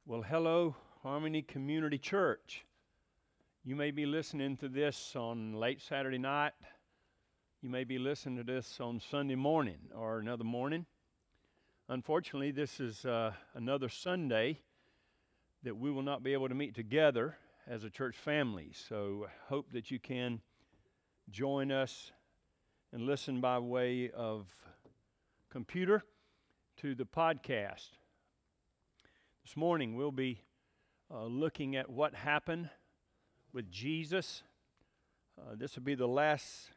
Well, hello, Harmony Community Church. You may be listening to this on late Saturday night. You may be listening to this on Sunday morning or another morning. Unfortunately, this is another Sunday that we will not be able to meet together as a church family. So I hope that you can join us and listen by way of computer to the podcast. This morning we'll be looking at what happened with Jesus. This will be the last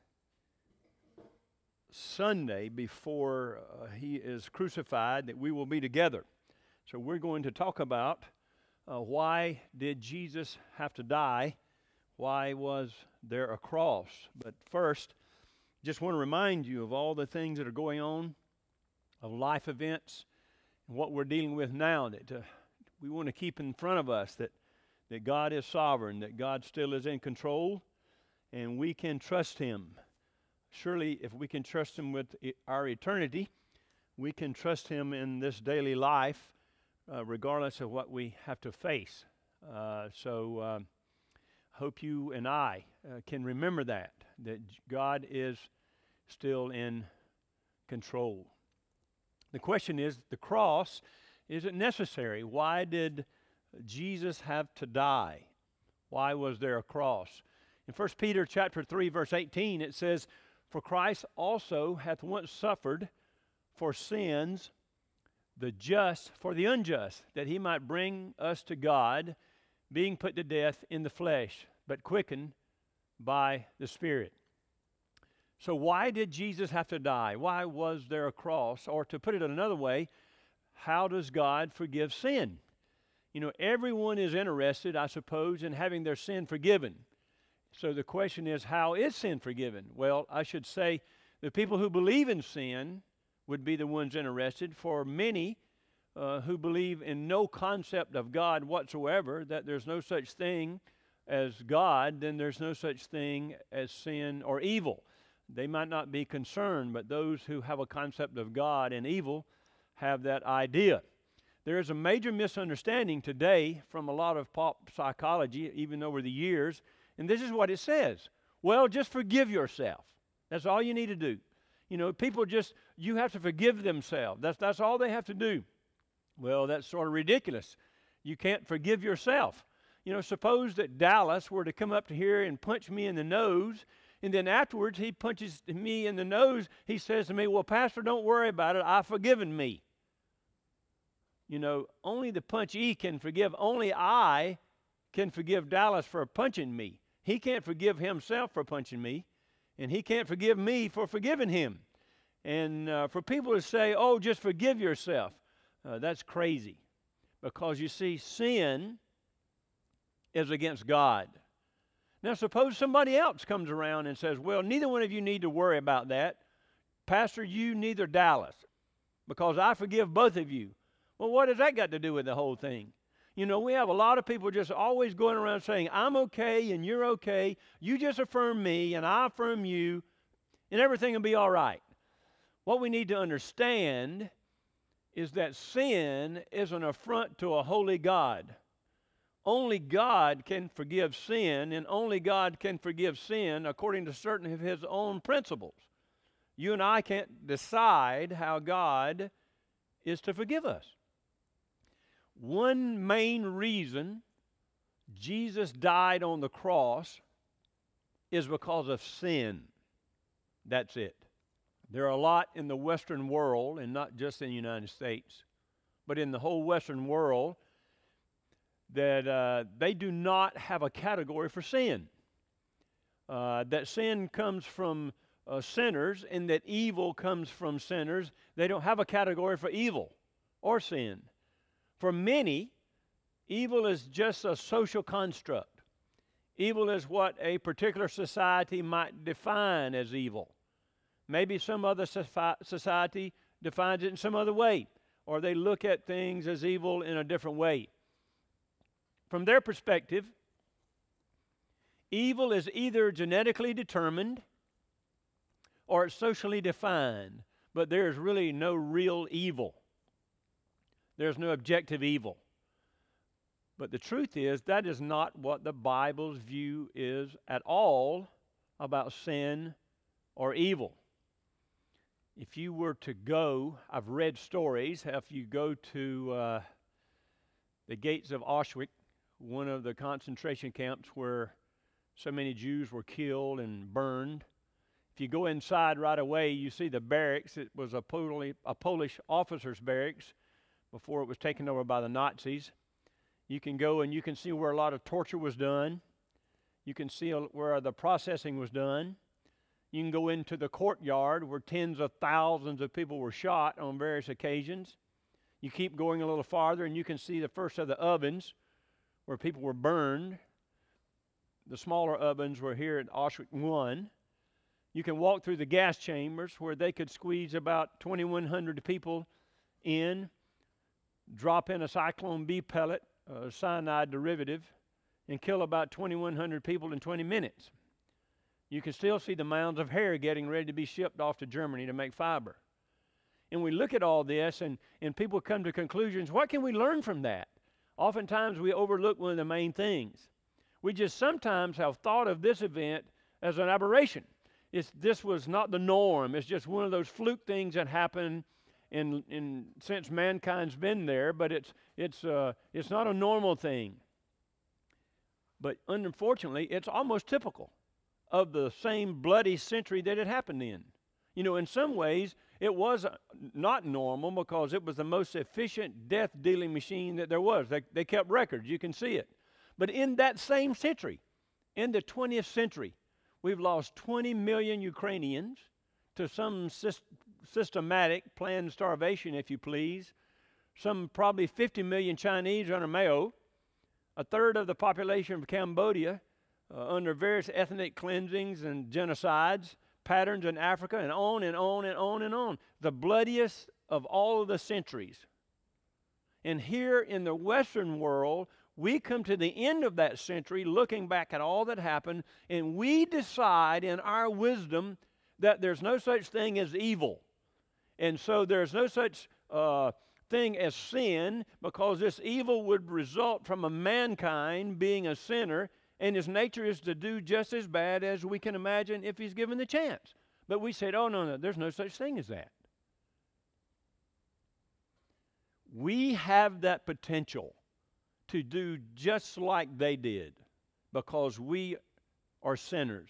Sunday before he is crucified that we will be together. So we're going to talk about why did Jesus have to die? Why was there a cross? But first, just want to remind you of all the things that are going on, of life events, and what we're dealing with now that we want to keep in front of us, that God is sovereign, that God still is in control, and we can trust Him. Surely, if we can trust Him with our eternity, we can trust Him in this daily life, regardless of what we have to face. So hope you and I can remember that God is still in control. The question is, the cross, is it necessary? Why did Jesus have to die? Why was there a cross? In 1 Peter chapter 3, verse 18, it says, "For Christ also hath once suffered for sins, the just for the unjust, that he might bring us to God, being put to death in the flesh, but quickened by the Spirit." So why did Jesus have to die? Why was there a cross? Or to put it another way, how does God forgive sin? You know, everyone is interested, I suppose, in having their sin forgiven. So the question is, how is sin forgiven? Well, I should say the people who believe in sin would be the ones interested. For many who believe in no concept of God whatsoever, that there's no such thing as God, then there's no such thing as sin or evil. They might not be concerned, but those who have a concept of God and evil have that idea. There is a major misunderstanding today from a lot of pop psychology, even over the years, and this is what it says. Well, just forgive yourself. That's all you need to do. You know, people you have to forgive themselves. That's all they have to do. Well, that's sort of ridiculous. You can't forgive yourself. You know, suppose that Dallas were to come up to here and punch me in the nose, and then afterwards he punches me in the nose. He says to me, "Well, Pastor, don't worry about it. I've forgiven me." You know, only the punchee can forgive. Only I can forgive Dallas for punching me. He can't forgive himself for punching me, and he can't forgive me for forgiving him. And for people to say, "Oh, just forgive yourself," that's crazy. Because you see, sin is against God. Now, suppose somebody else comes around and says, "Well, neither one of you need to worry about that. Pastor, you neither Dallas, because I forgive both of you." Well, what has that got to do with the whole thing? You know, we have a lot of people just always going around saying, "I'm okay and you're okay. You just affirm me and I affirm you, and everything will be all right." What we need to understand is that sin is an affront to a holy God. Only God can forgive sin, and only God can forgive sin according to certain of His own principles. You and I can't decide how God is to forgive us. One main reason Jesus died on the cross is because of sin. That's it. There are a lot in the Western world, and not just in the United States, but in the whole Western world, that they do not have a category for sin. That sin comes from sinners, and that evil comes from sinners. They don't have a category for evil or sin. For many, evil is just a social construct. Evil is what a particular society might define as evil. Maybe some other society defines it in some other way, or they look at things as evil in a different way. From their perspective, evil is either genetically determined or it's socially defined, but there is really no real evil. There's no objective evil. But the truth is, that is not what the Bible's view is at all about sin or evil. If you were to go, I've read stories, if you go to the gates of Auschwitz, one of the concentration camps where so many Jews were killed and burned. If you go inside right away, you see the barracks. It was a Polish officer's barracks before it was taken over by the Nazis. You can go and you can see where a lot of torture was done. You can see where the processing was done. You can go into the courtyard where tens of thousands of people were shot on various occasions. You keep going a little farther and you can see the first of the ovens where people were burned. The smaller ovens were here at Auschwitz I. You can walk through the gas chambers where they could squeeze about 2,100 people in, drop in a Cyclone B pellet, a cyanide derivative, and kill about 2,100 people in 20 minutes. You can still see the mounds of hair getting ready to be shipped off to Germany to make fiber. And we look at all this, and people come to conclusions. What can we learn from that? Oftentimes we overlook one of the main things. We just sometimes have thought of this event as an aberration. This was not the norm. It's just one of those fluke things that happen since mankind's been there, but it's not a normal thing. But unfortunately, it's almost typical of the same bloody century that it happened in. You know, in some ways, it was not normal because it was the most efficient death-dealing machine that there was. They kept records. You can see it. But in that same century, in the 20th century, we've lost 20 million Ukrainians to some systematic planned starvation, if you please. Some probably 50 million Chinese under Mao. A third of the population of Cambodia under various ethnic cleansings and genocides, patterns in Africa, and on and on and on and on. The bloodiest of all of the centuries. And here in the Western world, we come to the end of that century looking back at all that happened, and we decide in our wisdom that there's no such thing as evil. And so there's no such thing as sin because this evil would result from a mankind being a sinner, and his nature is to do just as bad as we can imagine if he's given the chance. But we said, oh, no, there's no such thing as that. We have that potential to do just like they did because we are sinners.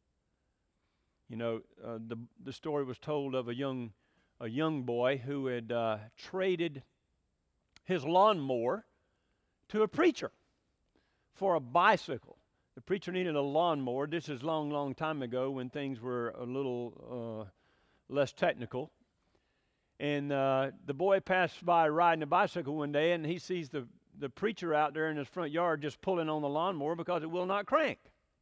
You know, the story was told of a young boy who had traded his lawnmower to a preacher for a bicycle. The preacher needed a lawnmower. This is long time ago when things were a little less technical. And the boy passed by riding a bicycle one day, and he sees the preacher out there in his front yard just pulling on the lawnmower because it will not crank.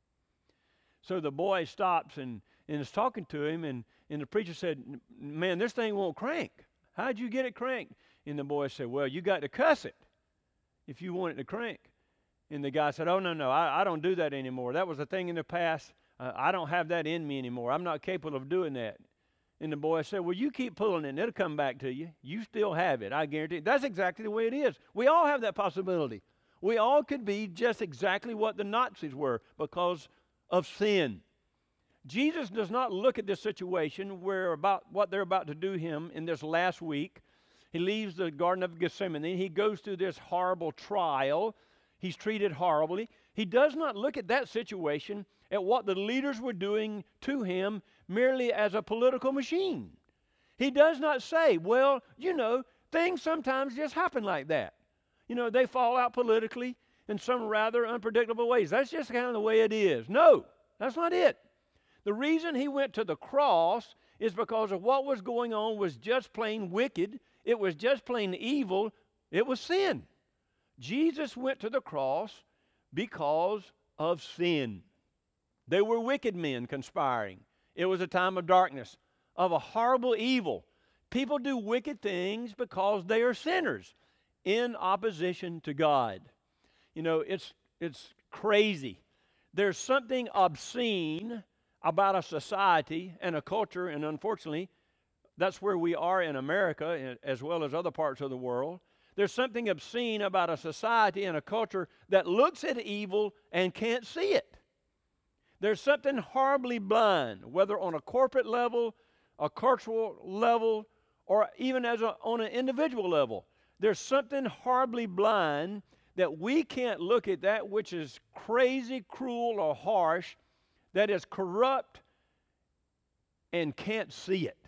So the boy stops and is talking to him, and the preacher said, man, this thing won't crank. How'd you get it cranked? And the boy said, well, you got to cuss it if you want it to crank. And the guy said, oh, no, I don't do that anymore. That was a thing in the past. I don't have that in me anymore. I'm not capable of doing that. And the boy said, well, you keep pulling it, and it'll come back to you. You still have it, I guarantee. That's exactly the way it is. We all have that possibility. We all could be just exactly what the Nazis were because of sin. Jesus does not look at this situation where about what they're about to do him in this last week. He leaves the Garden of Gethsemane. He goes through this horrible trial. He's treated horribly. He does not look at that situation, at what the leaders were doing to him, merely as a political machine. He does not say, well, you know, things sometimes just happen like that. You know, they fall out politically in some rather unpredictable ways. That's just kind of the way it is. No, that's not it. The reason he went to the cross is because of what was going on was just plain wicked. It was just plain evil. It was sin. Jesus went to the cross because of sin. They were wicked men conspiring. It was a time of darkness, of a horrible evil. People do wicked things because they are sinners in opposition to God. You know, it's crazy. There's something obscene about a society and a culture, and unfortunately, that's where we are in America as well as other parts of the world. There's something obscene about a society and a culture that looks at evil and can't see it. There's something horribly blind, whether on a corporate level, a cultural level, or even on an individual level. There's something horribly blind that we can't look at that which is crazy, cruel, or harsh, that is corrupt, and can't see it.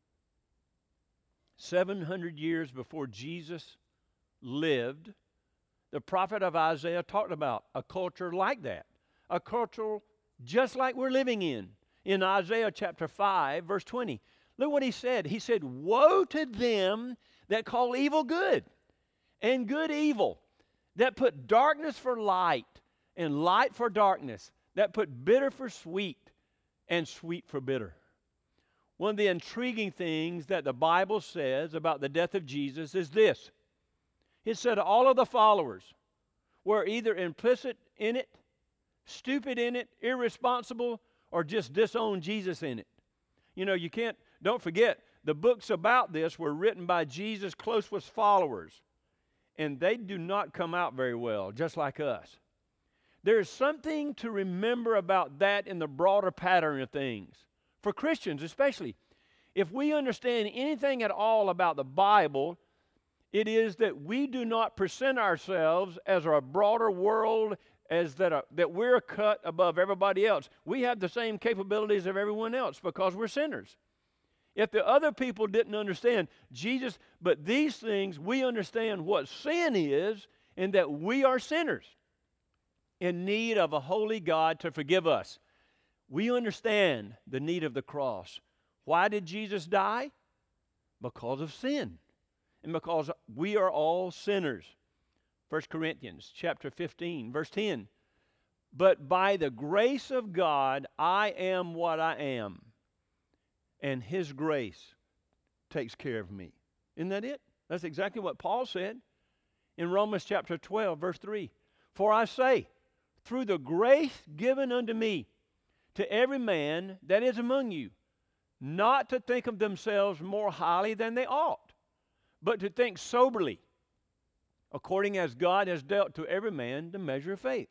700 years before Jesus lived, the prophet of Isaiah talked about a culture like that, a culture just like we're living in Isaiah chapter 5, verse 20. Look what he said. He said, "Woe to them that call evil good and good evil, that put darkness for light and light for darkness, that put bitter for sweet and sweet for bitter." One of the intriguing things that the Bible says about the death of Jesus is this. It said all of the followers were either implicit in it, stupid in it, irresponsible, or just disowned Jesus in it. You know, don't forget, the books about this were written by Jesus' closest followers, and they do not come out very well, just like us. There's something to remember about that in the broader pattern of things. For Christians especially, if we understand anything at all about the Bible, it is that we do not present ourselves as a broader world, as that we're cut above everybody else. We have the same capabilities of everyone else because we're sinners. If the other people didn't understand Jesus, but these things, we understand what sin is and that we are sinners in need of a holy God to forgive us. We understand the need of the cross. Why did Jesus die? Because of sin. And because we are all sinners. 1 Corinthians chapter 15, verse 10. "But by the grace of God, I am what I am. And His grace takes care of me." Isn't that it? That's exactly what Paul said in Romans chapter 12, verse 3. "For I say, through the grace given unto me, to every man that is among you, not to think of themselves more highly than they ought, but to think soberly, according as God has dealt to every man the measure of faith."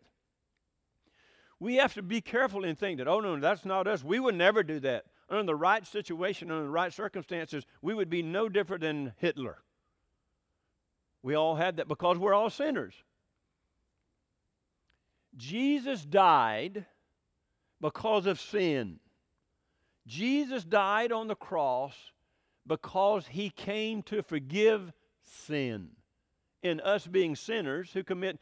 We have to be careful and think that, oh no, that's not us. We would never do that. Under the right situation, under the right circumstances, we would be no different than Hitler. We all had that because we're all sinners. Jesus died because of sin. Jesus died on the cross because He came to forgive sin. In us being sinners who commit,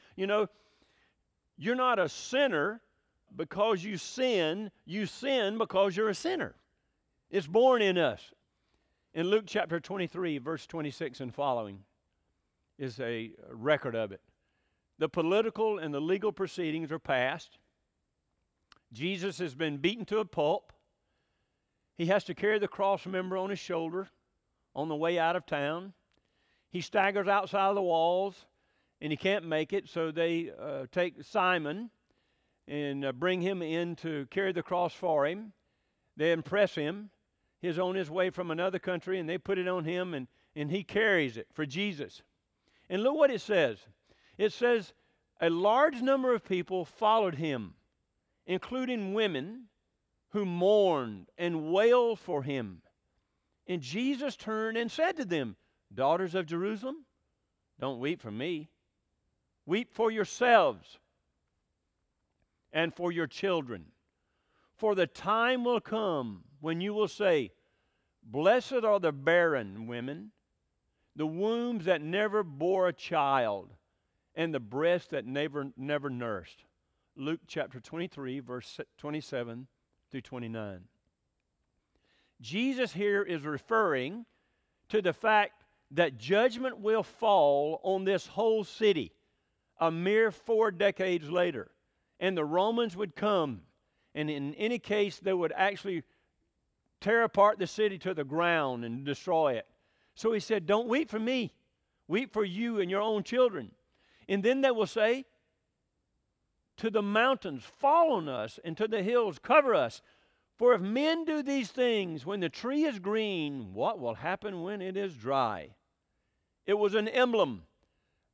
you're not a sinner because you sin because you're a sinner. It's born in us. In Luke chapter 23, verse 26 and following is a record of it. The political and the legal proceedings are past. Jesus has been beaten to a pulp. He has to carry the cross member on his shoulder on the way out of town. He staggers outside of the walls, and he can't make it, so they take Simon and bring him in to carry the cross for him. They impress him. He's on his way from another country, and they put it on him, and he carries it for Jesus. And look what it says. It says, a large number of people followed him, including women who mourned and wailed for him. And Jesus turned and said to them, "Daughters of Jerusalem, don't weep for me. Weep for yourselves and for your children. For the time will come when you will say, Blessed are the barren women, the wombs that never bore a child, and the breasts that never nursed." Luke chapter 23, verse 27 through 29. Jesus here is referring to the fact that judgment will fall on this whole city a mere 4 decades later. And the Romans would come, and in any case, they would actually tear apart the city to the ground and destroy it. So he said, don't weep for me. Weep for you and your own children. And then they will say, to the mountains, fall on us, and to the hills, cover us. For if men do these things when the tree is green, what will happen when it is dry? It was an emblem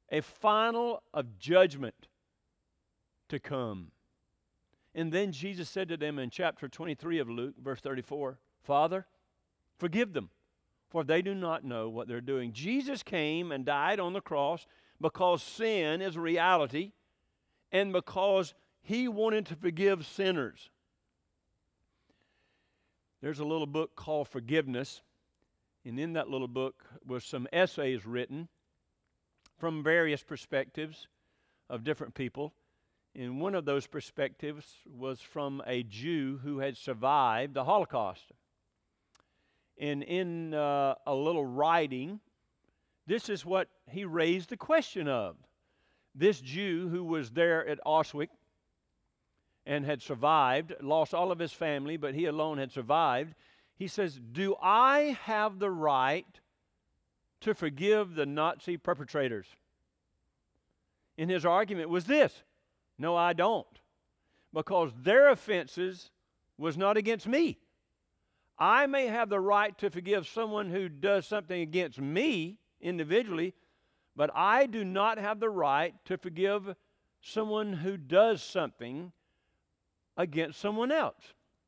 a final of judgment to come. And then Jesus said to them in chapter 23 of Luke, verse 34, Father, forgive them, for they do not know what they're doing. Jesus came and died on the cross because sin is a reality and because he wanted to forgive sinners. There's a little book called Forgiveness, and in that little book was some essays written from various perspectives of different people. And one of those perspectives was from a Jew who had survived the Holocaust. And in a little writing, this is what he raised the question of. This Jew who was there at Auschwitz and had survived, lost all of his family, but he alone had survived. He says, do I have the right to forgive the Nazi perpetrators? And his argument was this: no, I don't, because their offenses was not against me. I may have the right to forgive someone who does something against me individually, but I do not have the right to forgive someone who does something against someone else.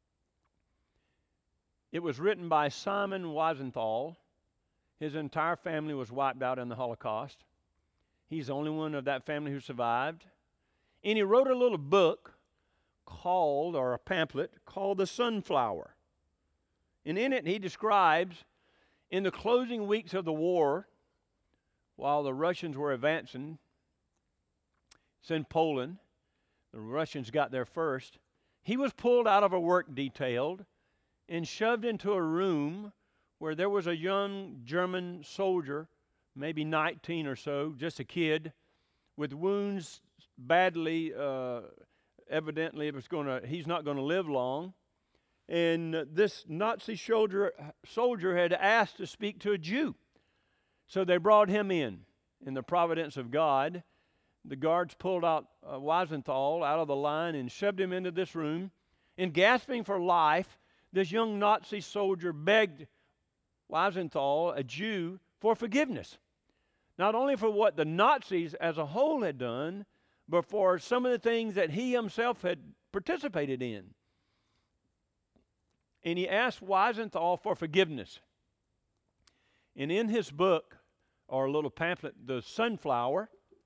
It was written by Simon Wiesenthal. His entire family was wiped out in the Holocaust. He's the only one of that family who survived. And he wrote a little book called, or a pamphlet, called The Sunflower. And in it he describes, in the closing weeks of the war, while the Russians were advancing, it's in Poland, the Russians got there first, he was pulled out of a work detail and shoved into a room where there was a young German soldier, maybe 19 or so, just a kid, with wounds badly, evidently he's not going to live long. And this Nazi soldier had asked to speak to a Jew. So they brought him in the providence of God. The guards pulled out Wiesenthal out of the line and shoved him into this room. And gasping for life, this young Nazi soldier begged Wiesenthal, a Jew, for forgiveness. Not only for what the Nazis as a whole had done, but for some of the things that he himself had participated in. And he asked Wiesenthal for forgiveness. And in his book, or a little pamphlet, The Sunflower,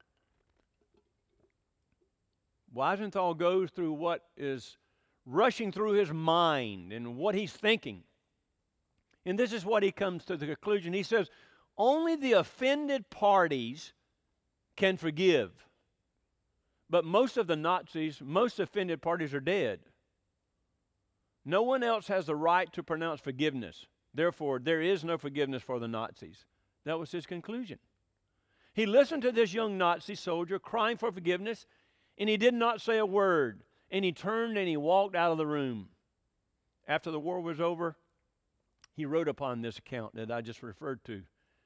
Wiesenthal goes through what is rushing through his mind and what he's thinking. And this is what he comes to the conclusion. He says, only the offended parties can forgive. But most of the Nazis, most offended parties are dead. No one else has the right to pronounce forgiveness. Therefore, there is no forgiveness for the Nazis. That was his conclusion. He listened to this young Nazi soldier crying for forgiveness, and he did not say a word. And he turned and he walked out of the room. After the war was over, he wrote upon this account that I just referred to.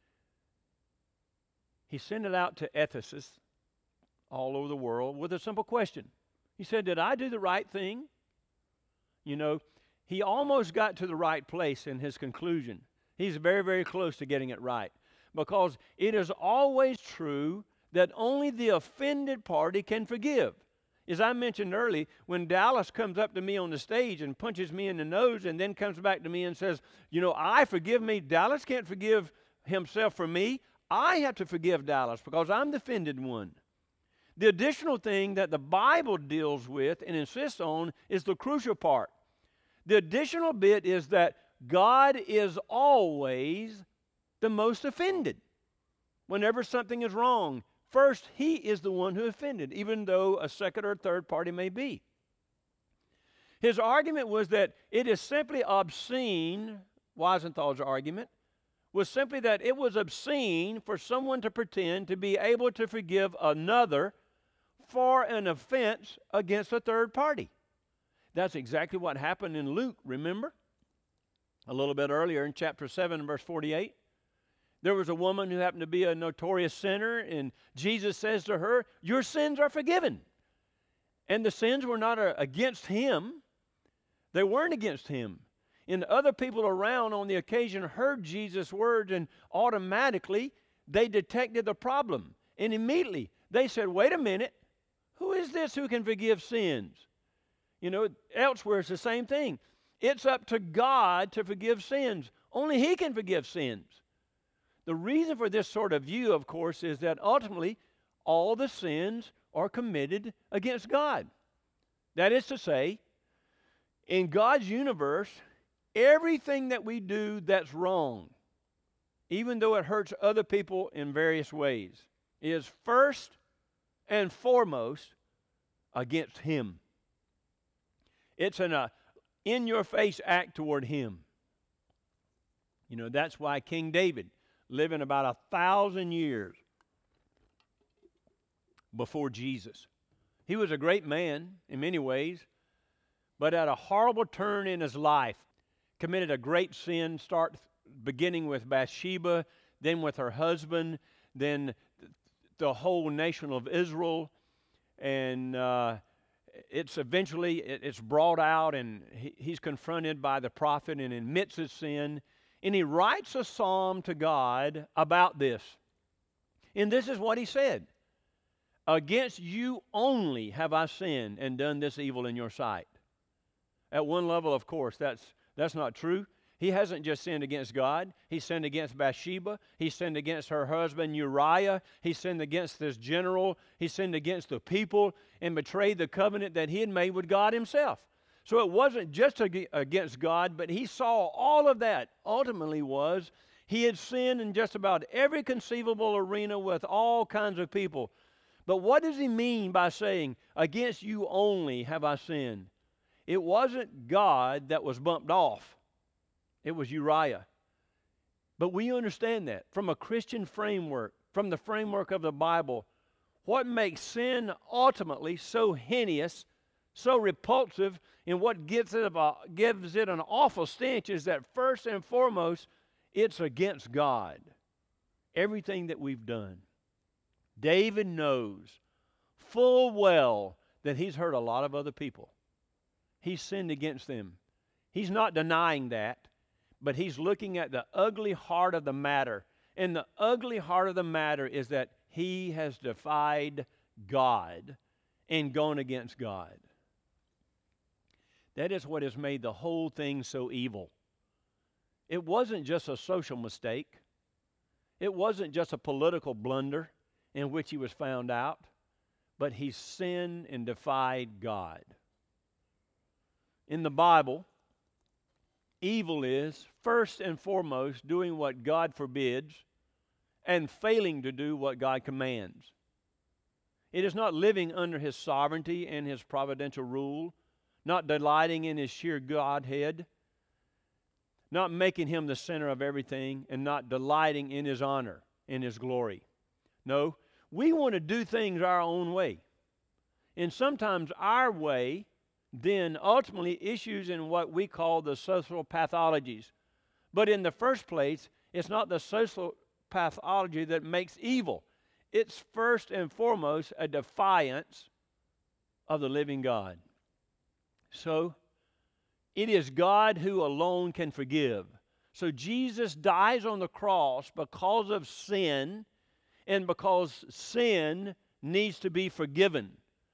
He sent it out to ethicists all over the world with a simple question. He said, did I do the right thing? You know, he almost got to the right place in his conclusion. He's very, very close to getting it right. Because it is always true that only the offended party can forgive. As I mentioned earlier, when Dallas comes up to me on the stage and punches me in the nose and then comes back to me and says, you know, I forgive me. Dallas can't forgive himself for me. I have to forgive Dallas because I'm the offended one. The additional thing that the Bible deals with and insists on is the crucial part. The additional bit is that God is always the most offended. Whenever something is wrong, first, he is the one who offended, even though a second or third party may be. His argument was that it is simply obscene, Wiesenthal's argument, was simply that it was obscene for someone to pretend to be able to forgive another for an offense against a third party. That's exactly what happened in Luke, remember? A little bit earlier in chapter 7, verse 48. There was a woman who happened to be a notorious sinner, and Jesus says to her, your sins are forgiven. And the sins were not against him. They weren't against him. And other people around on the occasion heard Jesus' words, and automatically they detected the problem. And immediately they said, wait a minute, who is this who can forgive sins? You know, elsewhere it's the same thing. It's up to God to forgive sins. Only He can forgive sins. The reason for this sort of view, of course, is that ultimately all the sins are committed against God. That is to say, in God's universe, everything that we do that's wrong, even though it hurts other people in various ways, is first and foremost against Him. It's an in-your-face act toward Him. You know, that's why King David, living about 1,000 years before Jesus, he was a great man in many ways, but at a horrible turn in his life, committed a great sin, beginning with Bathsheba, then with her husband, then the whole nation of Israel, and it's brought out, and he's confronted by the prophet and admits his sin, and he writes a psalm to God about this. And this is what he said: against you only have I sinned and done this evil in your sight. At one level, of course, that's not true. He hasn't just sinned against God. He sinned against Bathsheba. He sinned against her husband Uriah. He sinned against this general. He sinned against the people and betrayed the covenant that he had made with God Himself. So it wasn't just against God, but he saw all of that ultimately was he had sinned in just about every conceivable arena with all kinds of people. But what does he mean by saying, against you only have I sinned? It wasn't God that was bumped off. It was Uriah. But we understand that from a Christian framework, from the framework of the Bible, what makes sin ultimately so heinous, so repulsive, and what gives it an awful stench is that first and foremost, it's against God. Everything that we've done. David knows full well that he's hurt a lot of other people. He's sinned against them. He's not denying that, but he's looking at the ugly heart of the matter. And the ugly heart of the matter is that he has defied God and gone against God. That is what has made the whole thing so evil. It wasn't just a social mistake. It wasn't just a political blunder in which he was found out, but he sinned and defied God. In the Bible, evil is, first and foremost, doing what God forbids and failing to do what God commands. It is not living under His sovereignty and His providential rule, not delighting in His sheer Godhead, not making Him the center of everything, and not delighting in His honor, in His glory. No, we want to do things our own way. And sometimes our way then ultimately issues in what we call the social pathologies. But in the first place, it's not the social pathology that makes evil. It's first and foremost a defiance of the living God. So, it is God who alone can forgive. So Jesus dies on the cross because of sin and because sin needs to be forgiven.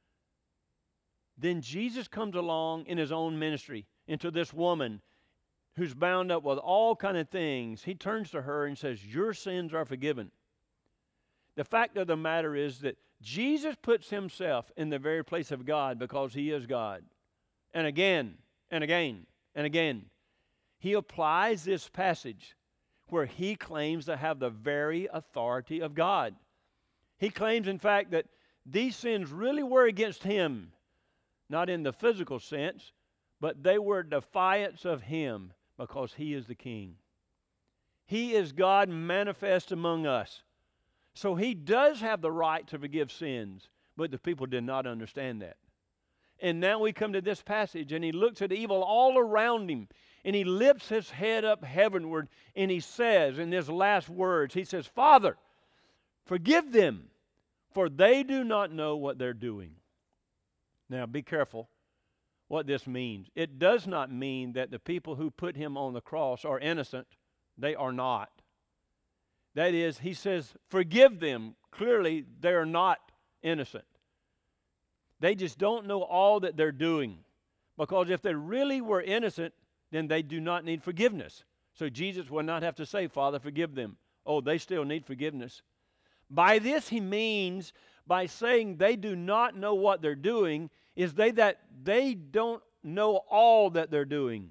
Then Jesus comes along in His own ministry into this woman who's bound up with all kind of things. He turns to her and says, your sins are forgiven. The fact of the matter is that Jesus puts Himself in the very place of God because He is God. And again, and again, and again, He applies this passage where He claims to have the very authority of God. He claims, in fact, that these sins really were against Him, not in the physical sense, but they were defiance of Him because He is the King. He is God manifest among us. So He does have the right to forgive sins, but the people did not understand that. And now we come to this passage, and He looks at evil all around Him, and He lifts His head up heavenward, and He says in His last words, He says, Father, forgive them, for they do not know what they're doing. Now, be careful what this means. It does not mean that the people who put Him on the cross are innocent. They are not. That is, he says, forgive them. Clearly, they're not innocent. They just don't know all that they're doing. Because if they really were innocent, then they do not need forgiveness. So Jesus will not have to say, Father, forgive them. Oh, they still need forgiveness. By this he means, by saying they do not know what they're doing, is that they don't know all that they're doing.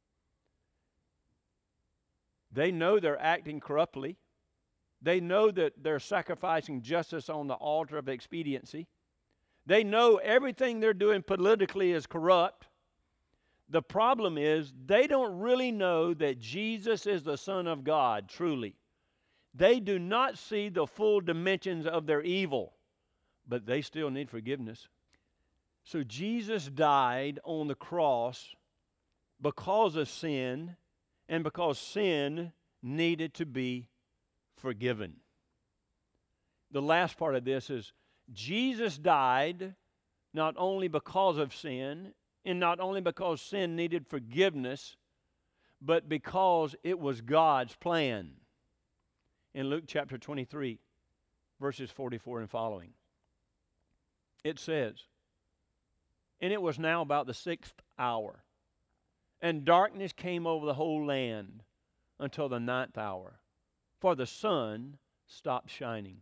They know they're acting corruptly. They know that they're sacrificing justice on the altar of expediency. They know everything they're doing politically is corrupt. The problem is they don't really know that Jesus is the Son of God, truly. They do not see the full dimensions of their evil, but they still need forgiveness. So Jesus died on the cross because of sin and because sin needed to be forgiven. The last part of this is Jesus died not only because of sin and not only because sin needed forgiveness, but because it was God's plan. In Luke chapter 23, verses 44 and following, it says, and it was now about the 6th hour, and darkness came over the whole land until the 9th hour, for the sun stopped shining.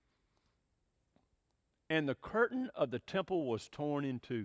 And the curtain of the temple was torn in two.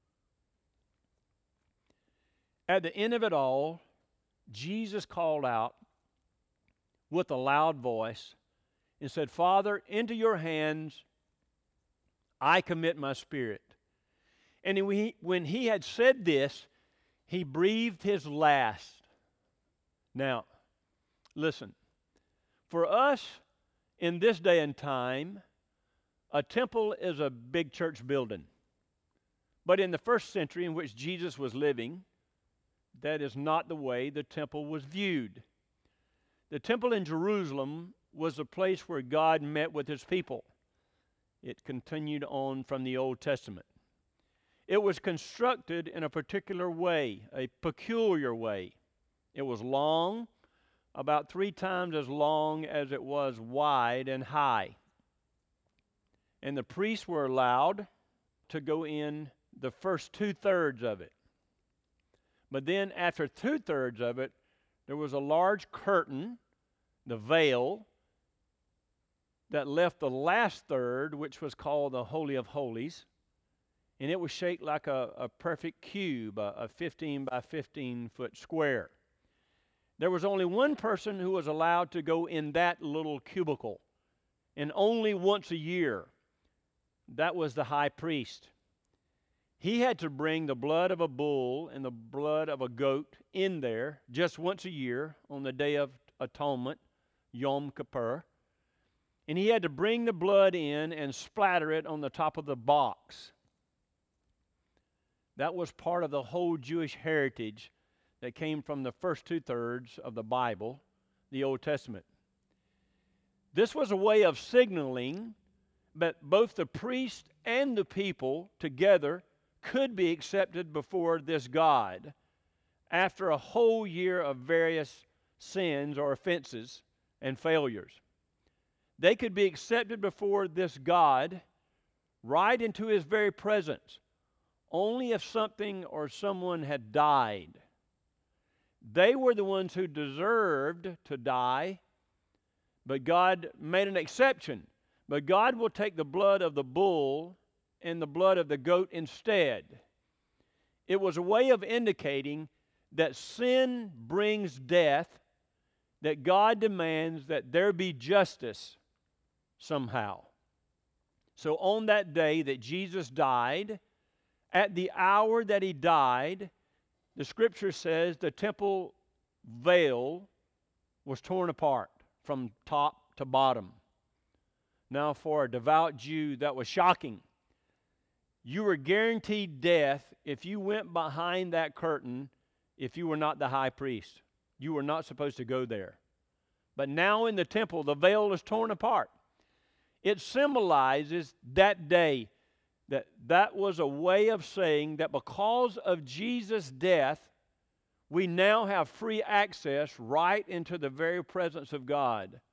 At the end of it all, Jesus called out with a loud voice and said, Father, into your hands I commit my spirit. And when he had said this, he breathed his last. Now, listen, for us in this day and time, a temple is a big church building. But in the first century in which Jesus was living, that is not the way the temple was viewed. The temple in Jerusalem was a place where God met with his people. It continued on from the Old Testament. It was constructed in a particular way, a peculiar way. It was long, about 3 times as long as it was wide and high. And the priests were allowed to go in the first 2/3 of it. But then after 2/3 of it, there was a large curtain, the veil, that left the last third, which was called the Holy of Holies. And it was shaped like a perfect cube, a 15 by 15 foot square. There was only one person who was allowed to go in that little cubicle, and only once a year. That was the high priest. He had to bring the blood of a bull and the blood of a goat in there just once a year on the Day of Atonement, Yom Kippur. And he had to bring the blood in and splatter it on the top of the box. That was part of the whole Jewish heritage that came from the first 2/3 of the Bible, the Old Testament. This was a way of signaling that both the priest and the people together could be accepted before this God after a whole year of various sins or offenses and failures. They could be accepted before this God right into his very presence only if something or someone had died. They were the ones who deserved to die, but God made an exception. But God will take the blood of the bull and the blood of the goat instead. It was a way of indicating that sin brings death, that God demands that there be justice somehow. So on that day that Jesus died, at the hour that he died, the scripture says the temple veil was torn apart from top to bottom. Now, for a devout Jew, that was shocking. You were guaranteed death if you went behind that curtain if you were not the high priest. You were not supposed to go there. But now in the temple, the veil is torn apart. It symbolizes that day that was a way of saying that because of Jesus' death, we now have free access right into the very presence of God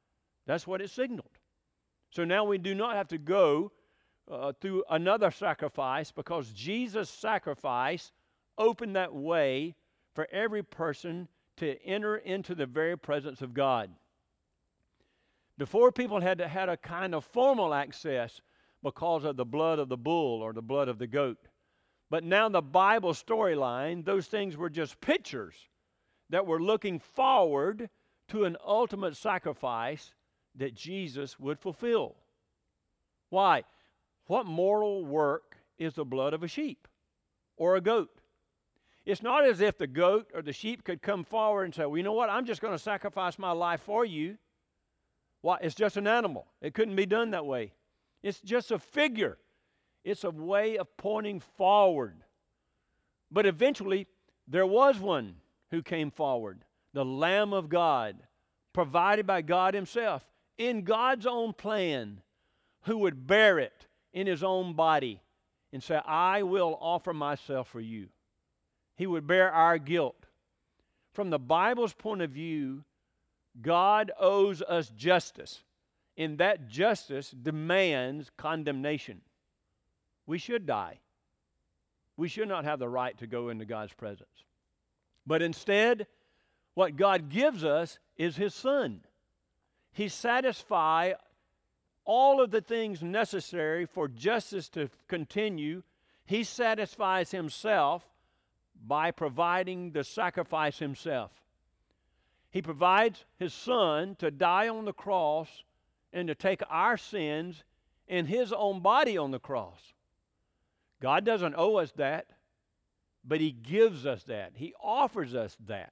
That's what it signaled. So now we do not have to go through another sacrifice, because Jesus' sacrifice opened that way for every person to enter into the very presence of God. Before, people had a kind of formal access because of the blood of the bull or the blood of the goat. But now the Bible storyline, those things were just pictures that were looking forward to an ultimate sacrifice that Jesus would fulfill. Why? What moral work is the blood of a sheep or a goat? It's not as if the goat or the sheep could come forward and say, well, you know what, I'm just going to sacrifice my life for you. Why? It's just an animal. It couldn't be done that way. It's just a figure. It's a way of pointing forward. But eventually, there was one who came forward, the Lamb of God, provided by God Himself, in God's own plan, who would bear it in His own body and say, I will offer myself for you. He would bear our guilt. From the Bible's point of view, God owes us justice, and that justice demands condemnation. We should die. We should not have the right to go into God's presence. But instead, what God gives us is His Son. He satisfies all of the things necessary for justice to continue. He satisfies Himself by providing the sacrifice Himself. He provides His Son to die on the cross and to take our sins in His own body on the cross. God doesn't owe us that, but He gives us that. He offers us that.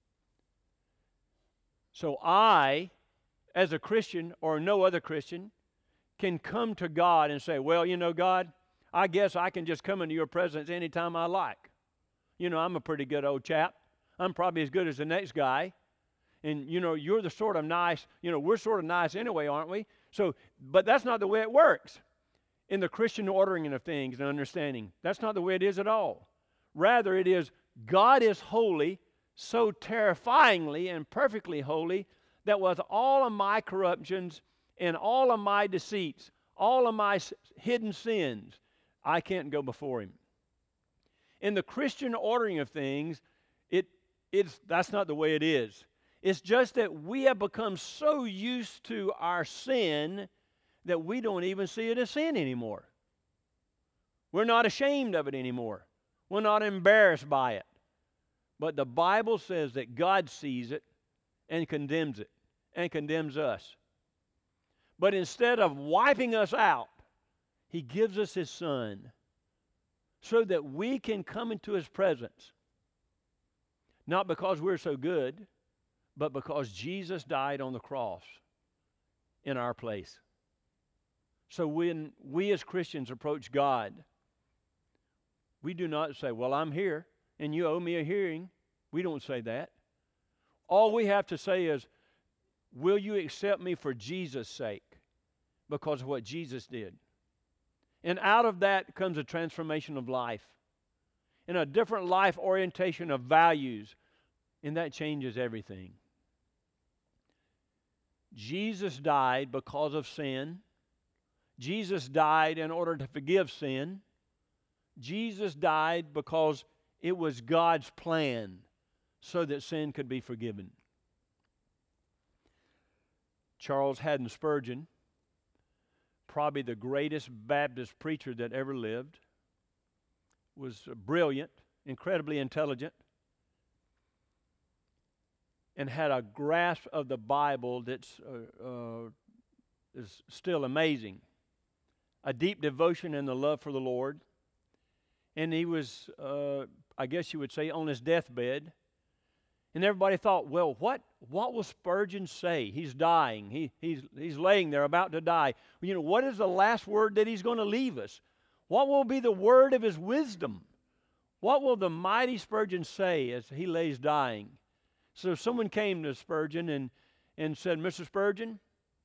So I, as a Christian or no other Christian, can come to God and say, well, you know, God, I guess I can just come into your presence anytime I like. You know, I'm a pretty good old chap. I'm probably as good as the next guy. And, you know, you're the sort of nice, you know, we're sort of nice anyway, aren't we? So, but that's not the way it works in the Christian ordering of things and understanding. That's not the way it is at all. Rather, it is God is holy, so terrifyingly and perfectly holy, that with all of my corruptions and all of my deceits, all of my hidden sins, I can't go before Him. In the Christian ordering of things, that's not the way it is. It's just that we have become so used to our sin that we don't even see it as sin anymore. We're not ashamed of it anymore. We're not embarrassed by it. But the Bible says that God sees it and condemns us. But instead of wiping us out, He gives us His Son so that we can come into His presence. Not because we're so good, but because Jesus died on the cross in our place. So when we as Christians approach God, we do not say, well, I'm here and you owe me a hearing. We don't say that. All we have to say is, will you accept me for Jesus' sake because of what Jesus did? And out of that comes a transformation of life and a different life orientation of values, and that changes everything. Jesus died because of sin. Jesus died in order to forgive sin. Jesus died because it was God's plan so that sin could be forgiven. Charles Haddon Spurgeon, probably the greatest Baptist preacher that ever lived, was brilliant, incredibly intelligent, and had a grasp of the Bible that's is still amazing. A deep devotion and the love for the Lord. And he was, I guess you would say, on his deathbed. And everybody thought, well, what will Spurgeon say? He's dying. He's laying there about to die. You know, what is the last word that he's going to leave us? What will be the word of his wisdom? What will the mighty Spurgeon say as he lays dying? So someone came to Spurgeon and said, Mr. Spurgeon,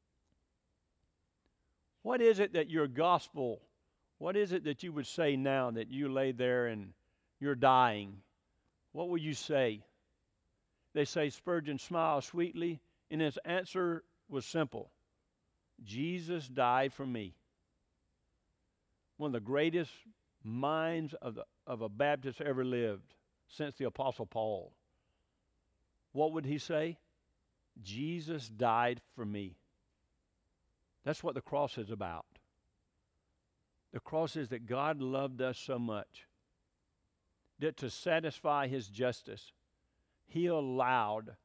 what is it that your gospel, what is it that you would say now that you lay there and you're dying? What will you say? They say Spurgeon smiled sweetly, and his answer was simple. Jesus died for me. One of the greatest minds of a Baptist ever lived since the Apostle Paul. What would he say? Jesus died for me. That's what the cross is about. The cross is that God loved us so much that to satisfy His justice, He allowed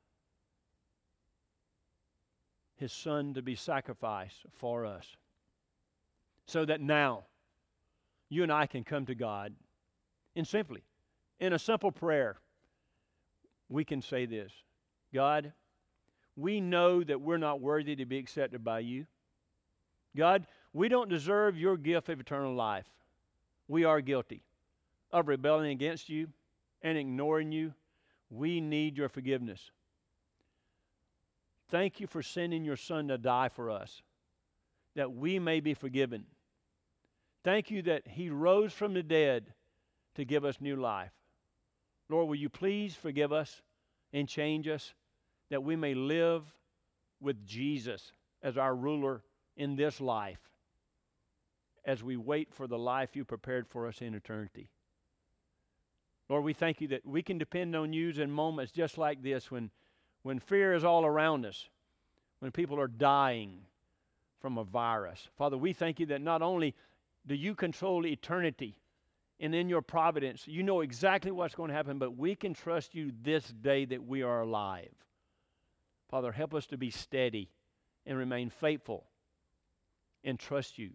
His Son to be sacrificed for us, so that now you and I can come to God and simply, in a simple prayer, we can say this: God, we know that we're not worthy to be accepted by you. God, we don't deserve your gift of eternal life. We are guilty of rebelling against you and ignoring you. We need your forgiveness. Thank you for sending your Son to die for us, that we may be forgiven. Thank you that He rose from the dead to give us new life. Lord, will you please forgive us and change us, that we may live with Jesus as our ruler in this life, as we wait for the life you prepared for us in eternity. Lord, we thank you that we can depend on you in moments just like this, when fear is all around us, when people are dying from a virus. Father, we thank you that not only do you control eternity, and in your providence, you know exactly what's going to happen, but we can trust you this day that we are alive. Father, help us to be steady and remain faithful and trust you.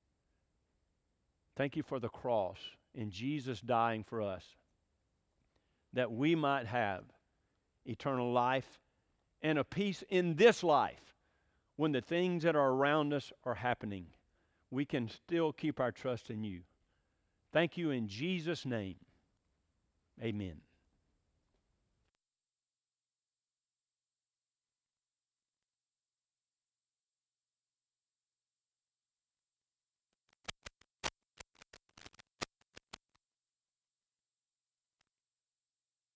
Thank you for the cross and Jesus dying for us, that we might have eternal life and a peace in this life. When the things that are around us are happening, we can still keep our trust in you. Thank you in Jesus' name. Amen.